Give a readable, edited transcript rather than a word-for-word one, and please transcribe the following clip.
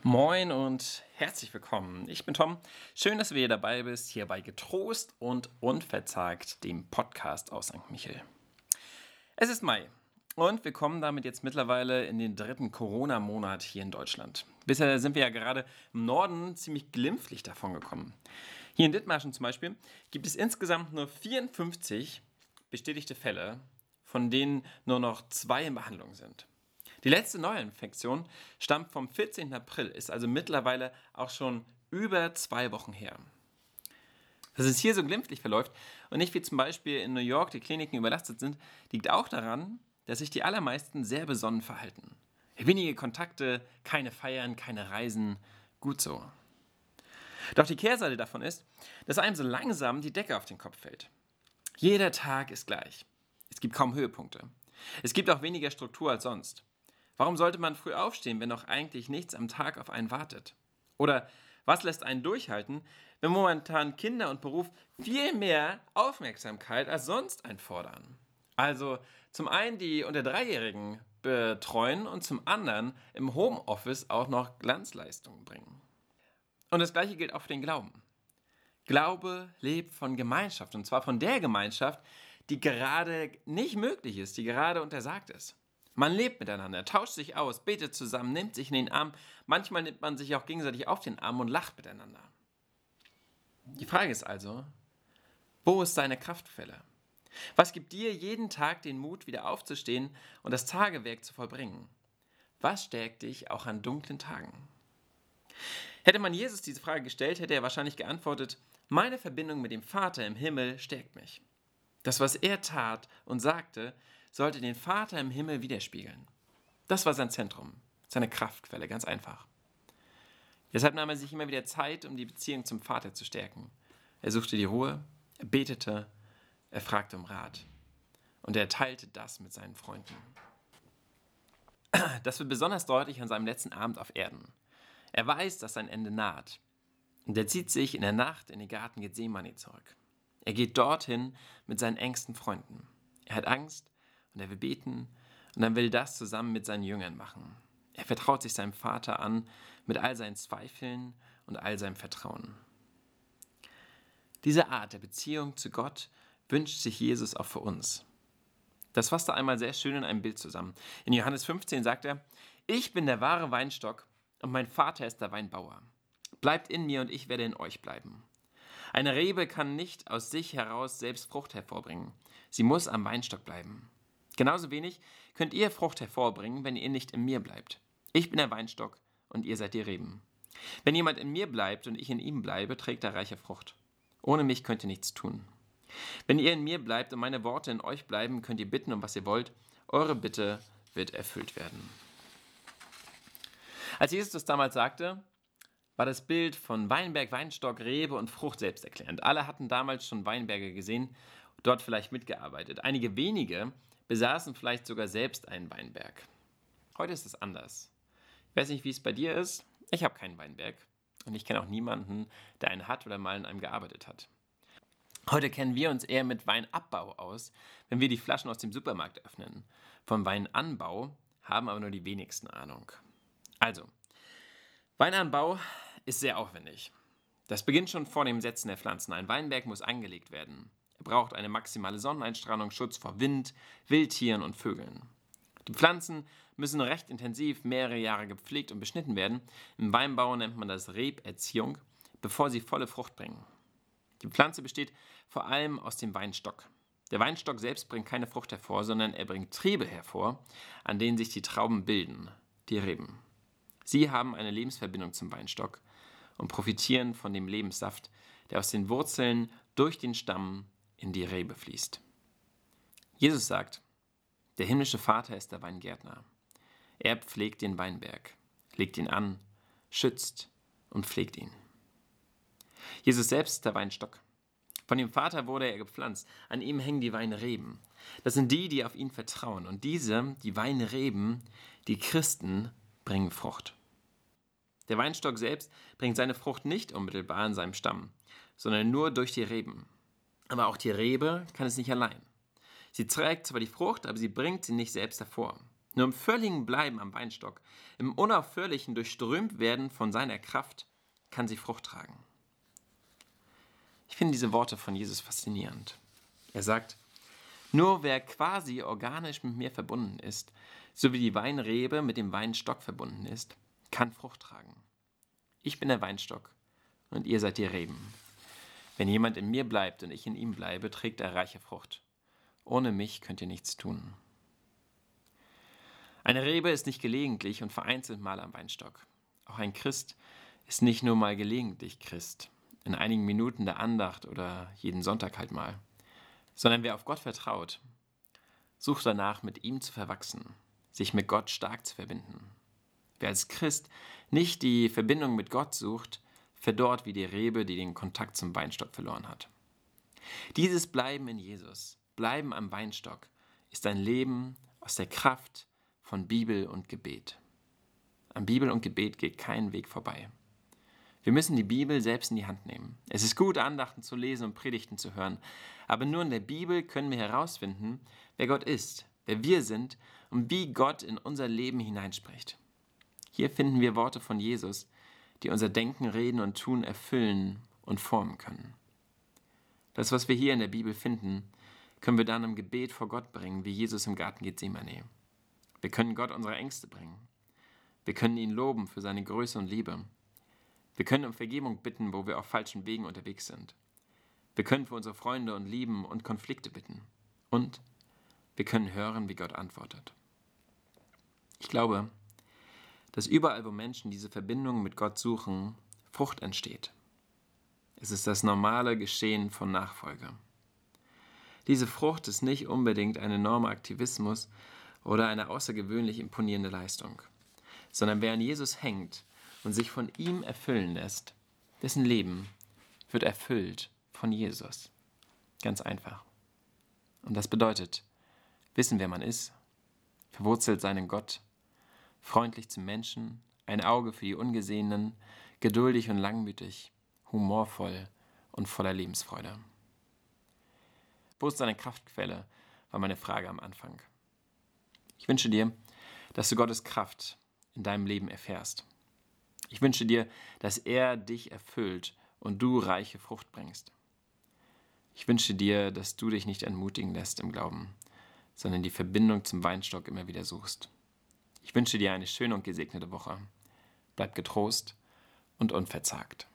Moin und herzlich willkommen. Ich bin Tom. Schön, dass du wieder dabei bist, hier bei Getrost und Unverzagt, dem Podcast aus St. Michel. Es ist Mai und wir kommen damit jetzt mittlerweile in den dritten Corona-Monat hier in Deutschland. Bisher sind wir ja gerade im Norden ziemlich glimpflich davon gekommen. Hier in Dithmarschen zum Beispiel gibt es insgesamt nur 54 bestätigte Fälle, von denen nur noch 2 in Behandlung sind. Die letzte Neuinfektion stammt vom 14. April, ist also mittlerweile auch schon über 2 Wochen her. Dass es hier so glimpflich verläuft und nicht wie zum Beispiel in New York die Kliniken überlastet sind, liegt auch daran, dass sich die allermeisten sehr besonnen verhalten. Wenige Kontakte, keine Feiern, keine Reisen, gut so. Doch die Kehrseite davon ist, dass einem so langsam die Decke auf den Kopf fällt. Jeder Tag ist gleich. Es gibt kaum Höhepunkte. Es gibt auch weniger Struktur als sonst. Warum sollte man früh aufstehen, wenn doch eigentlich nichts am Tag auf einen wartet? Oder was lässt einen durchhalten, wenn momentan Kinder und Beruf viel mehr Aufmerksamkeit als sonst einfordern? Also zum einen die unter Dreijährigen betreuen und zum anderen im Homeoffice auch noch Glanzleistungen bringen. Und das Gleiche gilt auch für den Glauben. Glaube lebt von Gemeinschaft, und zwar von der Gemeinschaft, die gerade nicht möglich ist, die gerade untersagt ist. Man lebt miteinander, tauscht sich aus, betet zusammen, nimmt sich in den Arm. Manchmal nimmt man sich auch gegenseitig auf den Arm und lacht miteinander. Die Frage ist also, wo ist deine Kraftquelle? Was gibt dir jeden Tag den Mut, wieder aufzustehen und das Tagewerk zu vollbringen? Was stärkt dich auch an dunklen Tagen? Hätte man Jesus diese Frage gestellt, hätte er wahrscheinlich geantwortet: Meine Verbindung mit dem Vater im Himmel stärkt mich. Das, was er tat und sagte, sollte den Vater im Himmel widerspiegeln. Das war sein Zentrum, seine Kraftquelle, ganz einfach. Deshalb nahm er sich immer wieder Zeit, um die Beziehung zum Vater zu stärken. Er suchte die Ruhe, er betete, er fragte um Rat. Und er teilte das mit seinen Freunden. Das wird besonders deutlich an seinem letzten Abend auf Erden. Er weiß, dass sein Ende naht. Und er zieht sich in der Nacht in den Garten Gethsemane zurück. Er geht dorthin mit seinen engsten Freunden. Er hat Angst und er will beten und dann will das zusammen mit seinen Jüngern machen. Er vertraut sich seinem Vater an mit all seinen Zweifeln und all seinem Vertrauen. Diese Art der Beziehung zu Gott wünscht sich Jesus auch für uns. Das fasst er einmal sehr schön in einem Bild zusammen. In Johannes 15 sagt er: Ich bin der wahre Weinstock und mein Vater ist der Weinbauer. Bleibt in mir und ich werde in euch bleiben. Eine Rebe kann nicht aus sich heraus selbst Frucht hervorbringen. Sie muss am Weinstock bleiben. Genauso wenig könnt ihr Frucht hervorbringen, wenn ihr nicht in mir bleibt. Ich bin der Weinstock und ihr seid die Reben. Wenn jemand in mir bleibt und ich in ihm bleibe, trägt er reiche Frucht. Ohne mich könnt ihr nichts tun. Wenn ihr in mir bleibt und meine Worte in euch bleiben, könnt ihr bitten, um was ihr wollt. Eure Bitte wird erfüllt werden. Als Jesus das damals sagte, war das Bild von Weinberg, Weinstock, Rebe und Frucht selbsterklärend. Alle hatten damals schon Weinberge gesehen, dort vielleicht mitgearbeitet. Einige wenige besaßen vielleicht sogar selbst einen Weinberg. Heute ist es anders. Ich weiß nicht, wie es bei dir ist. Ich habe keinen Weinberg und ich kenne auch niemanden, der einen hat oder mal in einem gearbeitet hat. Heute kennen wir uns eher mit Weinabbau aus, wenn wir die Flaschen aus dem Supermarkt öffnen. Vom Weinanbau haben aber nur die wenigsten Ahnung. Also, Weinanbau ist sehr aufwendig. Das beginnt schon vor dem Setzen der Pflanzen. Ein Weinberg muss angelegt werden. Er braucht eine maximale Sonneneinstrahlung, Schutz vor Wind, Wildtieren und Vögeln. Die Pflanzen müssen recht intensiv mehrere Jahre gepflegt und beschnitten werden. Im Weinbau nennt man das Reberziehung, bevor sie volle Frucht bringen. Die Pflanze besteht vor allem aus dem Weinstock. Der Weinstock selbst bringt keine Frucht hervor, sondern er bringt Triebe hervor, an denen sich die Trauben bilden, die Reben. Sie haben eine Lebensverbindung zum Weinstock und profitieren von dem Lebenssaft, der aus den Wurzeln durch den Stamm in die Rebe fließt. Jesus sagt: Der himmlische Vater ist der Weingärtner. Er pflegt den Weinberg, legt ihn an, schützt und pflegt ihn. Jesus selbst ist der Weinstock. Von dem Vater wurde er gepflanzt. An ihm hängen die Weinreben. Das sind die, die auf ihn vertrauen. Und diese, die Weinreben, die Christen, bringen Frucht. Der Weinstock selbst bringt seine Frucht nicht unmittelbar an seinem Stamm, sondern nur durch die Reben. Aber auch die Rebe kann es nicht allein. Sie trägt zwar die Frucht, aber sie bringt sie nicht selbst hervor. Nur im völligen Bleiben am Weinstock, im unaufhörlichen Durchströmtwerden von seiner Kraft, kann sie Frucht tragen. Ich finde diese Worte von Jesus faszinierend. Er sagt, nur wer quasi organisch mit mir verbunden ist, so wie die Weinrebe mit dem Weinstock verbunden ist, kann Frucht tragen. Ich bin der Weinstock und ihr seid die Reben. Wenn jemand in mir bleibt und ich in ihm bleibe, trägt er reiche Frucht. Ohne mich könnt ihr nichts tun. Eine Rebe ist nicht gelegentlich und vereinzelt mal am Weinstock. Auch ein Christ ist nicht nur mal gelegentlich Christ, in einigen Minuten der Andacht oder jeden Sonntag halt mal, sondern wer auf Gott vertraut, sucht danach, mit ihm zu verwachsen, sich mit Gott stark zu verbinden. Wer als Christ nicht die Verbindung mit Gott sucht, verdorrt wie die Rebe, die den Kontakt zum Weinstock verloren hat. Dieses Bleiben in Jesus, Bleiben am Weinstock, ist ein Leben aus der Kraft von Bibel und Gebet. An Bibel und Gebet geht kein Weg vorbei. Wir müssen die Bibel selbst in die Hand nehmen. Es ist gut, Andachten zu lesen und Predigten zu hören, aber nur in der Bibel können wir herausfinden, wer Gott ist, wer wir sind und wie Gott in unser Leben hineinspricht. Hier finden wir Worte von Jesus, die unser Denken, Reden und Tun erfüllen und formen können. Das, was wir hier in der Bibel finden, können wir dann im Gebet vor Gott bringen, wie Jesus im Garten Gethsemane. Wir können Gott unsere Ängste bringen. Wir können ihn loben für seine Größe und Liebe. Wir können um Vergebung bitten, wo wir auf falschen Wegen unterwegs sind. Wir können für unsere Freunde und Lieben und Konflikte bitten. Und wir können hören, wie Gott antwortet. Ich glaube, dass überall, wo Menschen diese Verbindung mit Gott suchen, Frucht entsteht. Es ist das normale Geschehen von Nachfolge. Diese Frucht ist nicht unbedingt ein enormer Aktivismus oder eine außergewöhnlich imponierende Leistung, sondern wer an Jesus hängt und sich von ihm erfüllen lässt, dessen Leben wird erfüllt von Jesus. Ganz einfach. Und das bedeutet, wissen, wer man ist, verwurzelt sein in Gott, freundlich zum Menschen, ein Auge für die Ungesehenen, geduldig und langmütig, humorvoll und voller Lebensfreude. Wo ist deine Kraftquelle, war meine Frage am Anfang. Ich wünsche dir, dass du Gottes Kraft in deinem Leben erfährst. Ich wünsche dir, dass er dich erfüllt und du reiche Frucht bringst. Ich wünsche dir, dass du dich nicht entmutigen lässt im Glauben, sondern die Verbindung zum Weinstock immer wieder suchst. Ich wünsche dir eine schöne und gesegnete Woche. Bleib getrost und unverzagt.